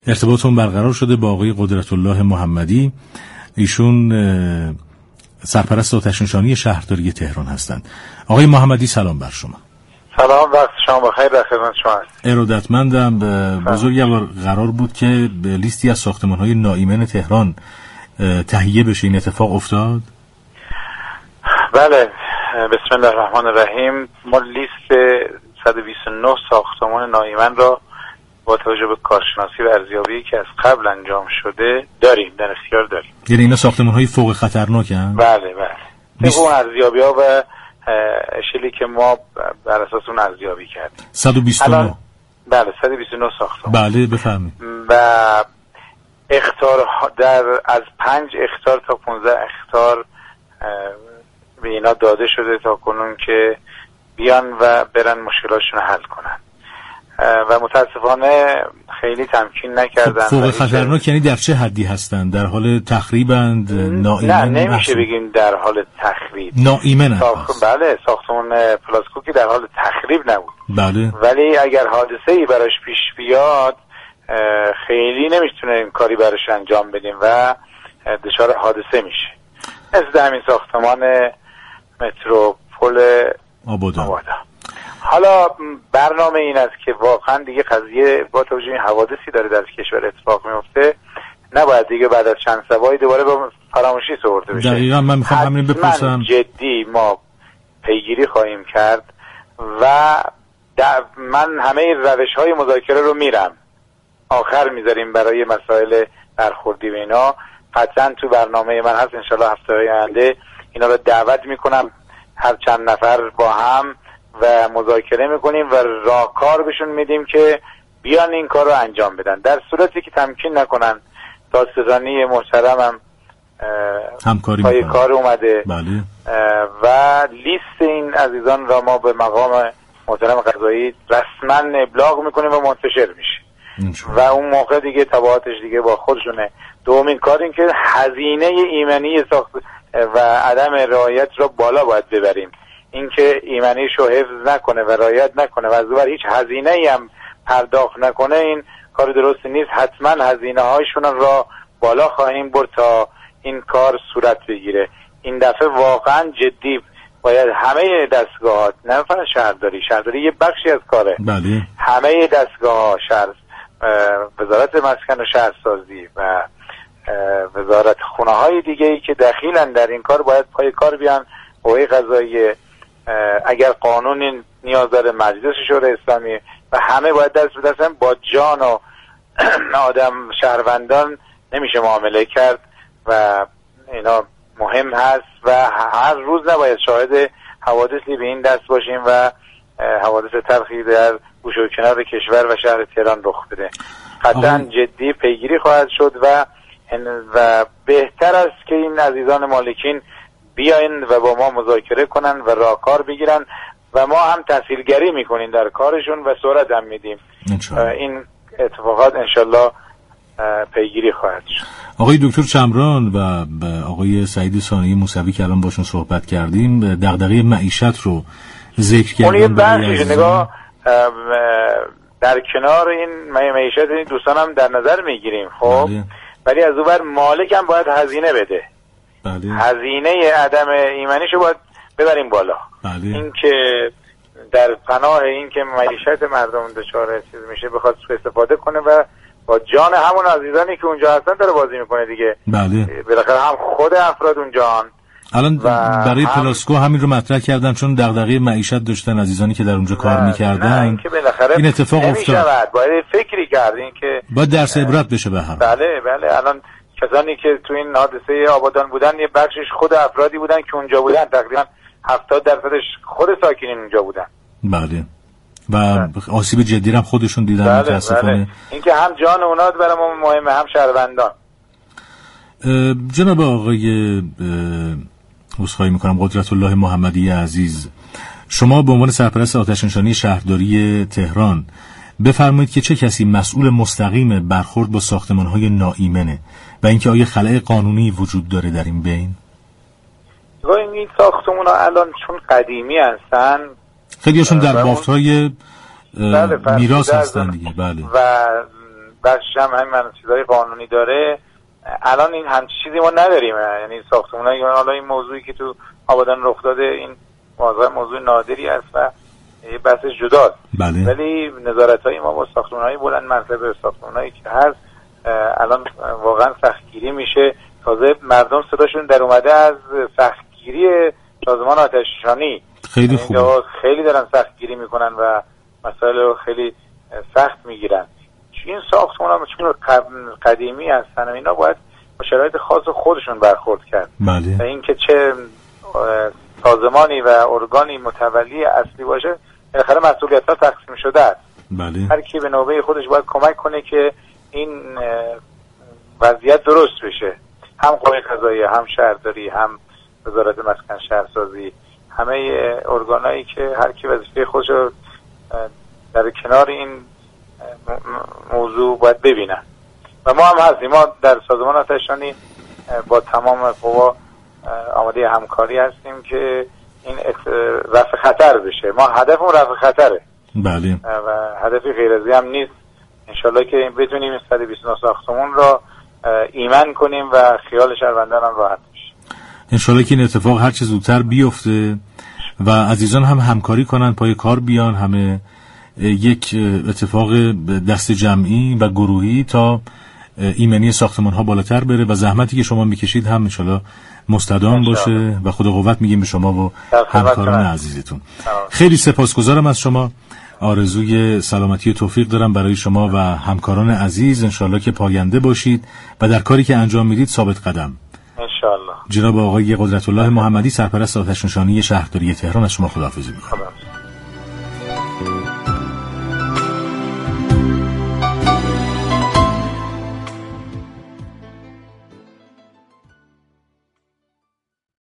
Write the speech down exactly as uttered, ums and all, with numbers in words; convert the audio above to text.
ارتباطون برقرار شده با آقای قدرت الله محمدی. ایشون سرپرست آتش‌نشانی شهرداری تهران هستند. آقای محمدی سلام بر شما. سلام، وقت شما بخیر. در خدمت شما هستم. ارادتمندم. بزرگوار قرار بود که به لیستی از ساختمان‌های ناایمن تهران تهیه بشه، این اتفاق افتاد؟ بله، بسم الله الرحمن الرحیم. ما لیست صد و بیست و نه ساختمان ناایمن را با توجه به کارشناسی و ارزیابی که از قبل انجام شده داریم، در اختیار داریم. یعنی اینا ساختمان‌های فوق خطرناک هستند؟ بله بله. بیست... اون ارزیابی‌ها و اشلی که ما بر اساس اون ارزیابی کردیم. صد و بیست و نه. بله، صد و بیست و نه ساختمان. بله بفرمایید. و اخطار در از پنج اخطار تا پانزده اخطار به اینا داده شده تا کنون که بیان و برن مشکلاتشون رو حل کنن و متاسفانه خیلی تمکین نکردن. فوق خطرناک یعنی در چه حدی هستن؟ در حال تخریبند؟ ناایمن؟ نه، نمیشه بگیم در حال تخریب. ناایمن ساخت... بله، ساختمان پلاسکو که در حال تخریب نبود. بله. ولی اگر حادثه‌ای براش پیش بیاد خیلی نمیتونه این کاری براش انجام بدیم و دچار حادثه میشه. مثل همین ساختمان متروپول آبادان. آبادان. حالا برنامه این است که واقعا دیگه قضیه با توجه این حوادثی داره در کشور اتفاق میفته، نباید دیگه بعد از چند سبایی دوباره با فراموشی سپرده بشه. دقیقاً من میخوام همین بپرسم. جدی ما پیگیری خواهیم کرد و من همه روش‌های مذاکره رو میرم آخر میذاریم برای مسائل برخوردی و اینا. قطعاً تو برنامه من هست، انشالله هفته آینده اینا رو دعوت میکنم، هر چند نفر با هم و مذاکره میکنیم و راهکار بهشون میدیم که بیان این کار رو انجام بدن. در صورتی که تمکین نکنن، دادستانی محترمم همکاری پای کار اومده. بله. و لیست این عزیزان را ما به مقام محترم قضایی رسما ابلاغ میکنیم و منتشر میشه و اون موقع دیگه تبعاتش دیگه با خودشونه. دومین کار این که هزینه ایمنی ساخت و عدم رعایت را بالا باید ببریم. اینکه ایمنیش رو حفظ نکنه و رعایت نکنه و از اون ور هیچ هزینه‌ای هم پرداخت نکنه، این کار درستی نیست. حتما هزینه هایشون را بالا خواهیم برد تا این کار صورت بگیره. این دفعه واقعا جدی باید همه دستگاهات، نه فقط شهرداری، شهرداری یه بخشی از کاره، بله. همه دستگاه‌ها، شهر وزارت مسکن و شهرسازی و وزارت خونه‌های دیگه‌ای که دخیلن در این کار باید پای کار بیان. قوه قضاییه، اگر قانون نیاز داره مجلس شورای اسلامی و همه باید دست به دست هم. با جان و آدم شهروندان نمیشه معامله کرد و اینا مهم هست و هر روز نباید شاهد حوادثی به این دست باشیم و حوادث تلخی در گوشه و کنار کشور و شهر تهران رخ بده. قطعا جدی پیگیری خواهد شد و و بهتر است که این عزیزان مالکین بیاین و با ما مذاکره کنن و راهکار بگیرن و ما هم تسهیلگری میکنیم در کارشون و سرعت هم میدیم. این اتفاقات انشالله پیگیری خواهد شد. آقای دکتر چمران و آقای سعید ثانی موسوی که الان باشون صحبت کردیم، دغدغه معیشت رو ذکر کردن. اون یه بخشی نگاه در کنار این معیشت این دوستان هم در نظر میگیریم، خب بله. ولی از اونور مالک هم باید هزینه بده. بله. هزینه عدم ایمنیشو باید ببریم بالا. بله. این که در پناه این که معیشت مردم دچار چیز میشه بخواد استفاده کنه و با جان همون عزیزانی که اونجا هستن داره بازی میکنه دیگه. بله. بالاخره هم خود افراد اونجا الان برای هم پلاسکو همین رو مطرح کردم چون دغدغه معیشت داشتن عزیزانی که در اونجا کار میکردن. این اتفاق افتاد. باید فکری کرد این که باید درس عبرت بشه به هر. بله بله. الان کسانی که تو این حادثه آبادان بودن یه بخشش خود افرادی بودن که اونجا بودن، تقریبا هفتاد درصدش خود ساکنین اونجا بودن. بله. و آسیب جدی هم خودشون دیدن. بله متاسفانه. بله. این که هم جان اونها برای ما مهمه هم شهروندان. جناب آقای عذرخواهی میکنم قدرت الله محمدی عزیز، شما به عنوان سرپرست آتش‌نشانی شهرداری تهران بفرمایید که چه کسی مسئول مستقیم برخورد با ساختمان‌های ناایمنه و اینکه آیا خلأ قانونی وجود داره در این بین؟ این ساختمان‌ها الان چون قدیمی هستن، خیلیشون در بافت‌های میراث هستن دیگه. بله. و بخشش هم همین چیزای قانونی داره. الان این همچین چیزی ما نداریم، یعنی ساختمان‌های، حالا این موضوعی که تو آبادان رخ داده این موضوع موضوع نادری است و یه بحث جداست. بله. ولی نظارت‌های ما با ساختمان‌های بلند مرتبه، ساختمان‌هایی که هست الان واقعا سختگیری میشه. تازه مردم صداشون در اومده از سختگیری سازمان آتش‌نشانی. خیلی خوبه. خیلی دارن سختگیری میکنن و مسائل رو خیلی سخت میگیرن. این ساختمان‌ها چون قدیمی هستن و اینا باید با شرایط خاص خودشون برخورد کرد. بله. و اینکه چه سازمانی و ارگانی متولی اصلی باشه، بالاخره مسئولیت‌ها تقسیم شده است. بله. هر کی به نوبه خودش باید کمک کنه که این وضعیت درست بشه. هم قوه قضاییه، هم شهرداری، هم وزارت مسکن شهرسازی، همه ارگانایی که هر کی وظیفه خودش رو در کنار این موضوع باید ببینن. و ما هم هستیم، ما در سازمان آتش‌نشانی با تمام قوا آماده همکاری هستیم که این رفع خطر بشه. ما هدفمون رفع خطره. بله. و هدفی غیر از این هم نیست. انشالله که بتونیم صد و بیست و نه ساختمون را ایمن کنیم و خیال شهروندان هم راحت بشه. انشالله که این اتفاق هر چه زودتر بیفته و عزیزان هم همکاری کنن، پای کار بیان، همه یک اتفاق دست جمعی و گروهی تا ایمنی ساختمان ها بالاتر بره و زحمتی که شما میکشید هم انشالله مستدام باشه و خدا قوت میگیم به شما و همکاران عزیزتون. خیلی سپاسگزارم از شما. آرزوی سلامتی و توفیق دارم برای شما و همکاران عزیز. انشالله که پاینده باشید و در کاری که انجام میدید ثابت قدم. انشالله. جناب آقای قدرت الله محمدی، سرپرست آتش‌نشانی شهرداری تهران، از شما خداحافظی می‌کنم.